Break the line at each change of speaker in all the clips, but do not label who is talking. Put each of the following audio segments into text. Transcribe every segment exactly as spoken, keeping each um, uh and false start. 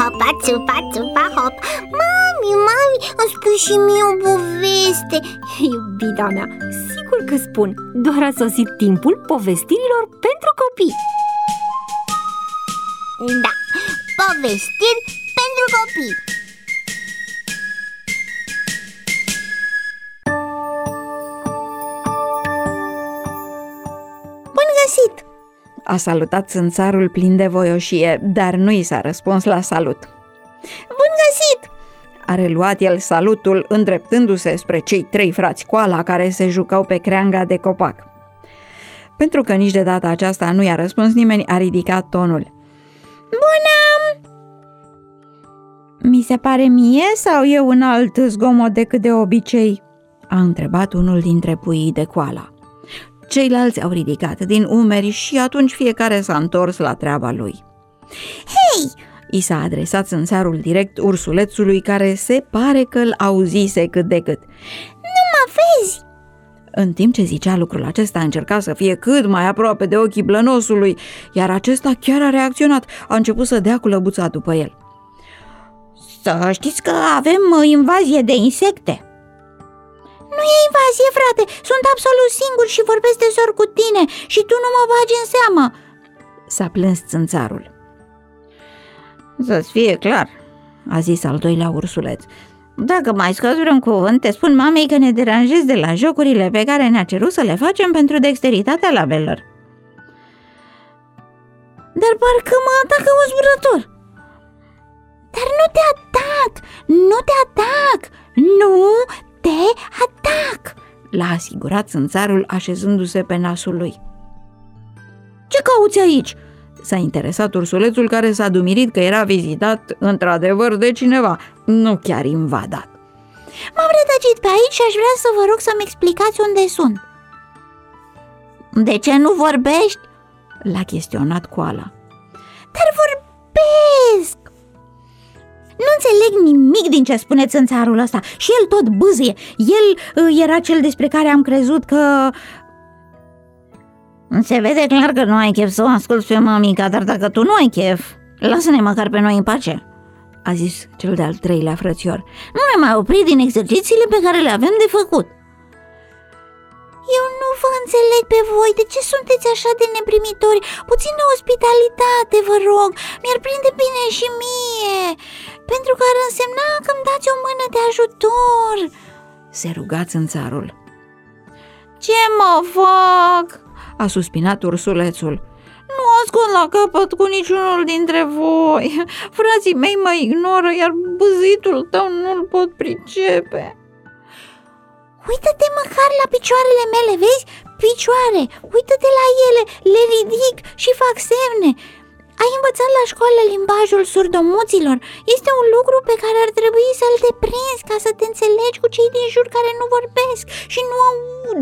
hopa, țupa, țupa, hop. Mami, mami, îmi spui și mie o poveste.
Iubita mea, sigur că spun. Doar a sosit timpul povestirilor pentru copii.
Da, povestiri pentru copii. Bun găsit!
A salutat țânțarul plin de voioșie, dar nu i s-a răspuns la salut.
Bun găsit!
A reluat el salutul, îndreptându-se spre cei trei frați Koala care se jucau pe creanga de copac. Pentru că nici de data aceasta nu i-a răspuns nimeni, a ridicat tonul.
Bună!
Mi se pare mie sau e un alt zgomot decât de obicei? A întrebat unul dintre puii de Koala. Ceilalți au ridicat din umeri și atunci fiecare s-a întors la treaba lui.
Hei!
I s-a adresat țânțarul direct ursulețului, care se pare că îl auzise cât de cât.
Nu mă vezi?
În timp ce zicea lucrul acesta, a încercat să fie cât mai aproape de ochii blănosului, iar acesta chiar a reacționat, a început să dea cu lăbuța după el.
Să știți că avem invazie de insecte. Nu e invazie, frate, sunt absolut singur și vorbesc desor cu tine și tu nu mă bagi în seamă.
S-a plâns țânțarul. Să-ți fie clar, a zis al doilea ursuleț. Dacă mai scoți vreun cuvânt, te spun mamei că ne deranjezi de la jocurile pe care ne-a cerut să le facem pentru dexteritatea labelor.
Dar parcă mă atacă un zburător. Dar nu te atac, nu te atac, nu te atac,
l-a asigurat țânțarul așezându-se pe nasul lui.
Ce cauți aici?
S-a interesat ursulețul, care s-a dumirit că era vizitat într-adevăr de cineva, nu chiar invadat.
M-am rătăcit pe aici și aș vrea să vă rog să-mi explicați unde sunt. De ce nu vorbești?
L-a chestionat Koala.
Dar vorbesc! Nu înțeleg nimic din ce spune țânțarul ăsta și el tot bâzie. El uh, era cel despre care am crezut că... Se vede clar că nu ai chef să o asculți pe mămica, dar dacă tu nu ai chef, lasă-ne măcar pe noi în pace,
a zis cel de-al treilea frățior.
Nu ne mai opri din exercițiile pe care le avem de făcut. Eu nu vă înțeleg pe voi, de ce sunteți așa de neprimitori? Puțină ospitalitate, vă rog, mi-ar prinde bine și mie, pentru că ar însemna că îmi dați o mână de ajutor,
se ruga țânțarul.
Ce mă fac?
A suspinat ursulețul.
Nu ascund la capăt cu niciunul dintre voi. Frații mei mă ignoră, iar bâzitul tău nu-l pot pricepe. Uită-te măcar la picioarele mele, vezi? Picioare, uită-te la ele, le ridic și fac semne. Ai învățat la școală limbajul surdomuților. Este un lucru pe care ar trebui să-l deprinzi ca să te înțelegi cu cei din jur care nu vorbesc și nu aud.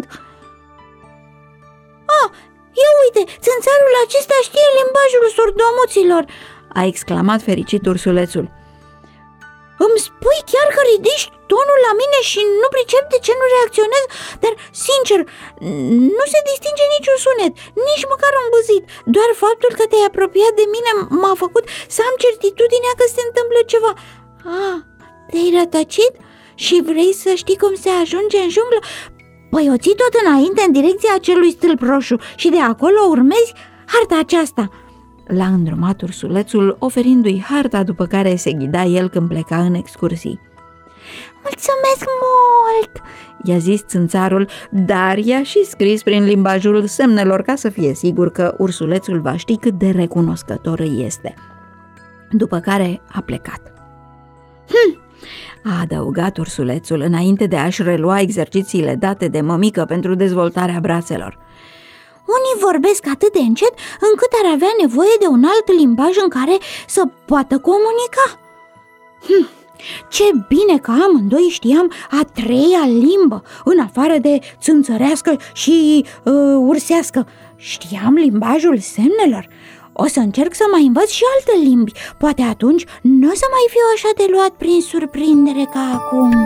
Ah, ia uite, țânțarul acesta știe limbajul surdomuților,
a exclamat fericit ursulețul.
Îmi spui chiar că ridici tonul la mine și nu pricep de ce nu reacționez? Dar, sincer, nu se distinge niciun sunet, nici măcar un bâzit. Doar faptul că te-ai apropiat de mine m-a făcut să am certitudinea că se întâmplă ceva. Ah, te-ai rătăcit? Și vrei să știi cum se ajunge în junglă? Păi o ții tot înainte în direcția acelui stâlp roșu și de acolo urmezi harta aceasta.
L-a îndrumat ursulețul, oferindu-i harta, după care se ghida el când pleca în excursii.
Mulțumesc mult,
i-a zis țânțarul, dar i-a și scris prin limbajul semnelor ca să fie sigur că ursulețul va ști cât de recunoscător îi este. După care a plecat.
Hm,
a adăugat ursulețul înainte de a-și relua exercițiile date de mămică pentru dezvoltarea brațelor.
Unii vorbesc atât de încet încât ar avea nevoie de un alt limbaj în care să poată comunica. Hm, ce bine că amândoi știam a treia limbă, în afară de țânțărească și uh, ursească. Știam limbajul semnelor. O să încerc să mai învăț și alte limbi. Poate atunci nu o să mai fiu așa de luat prin surprindere ca acum.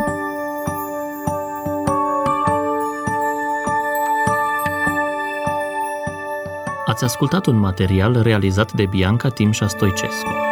Ați ascultat un material realizat de Bianca Timșa Stoicescu.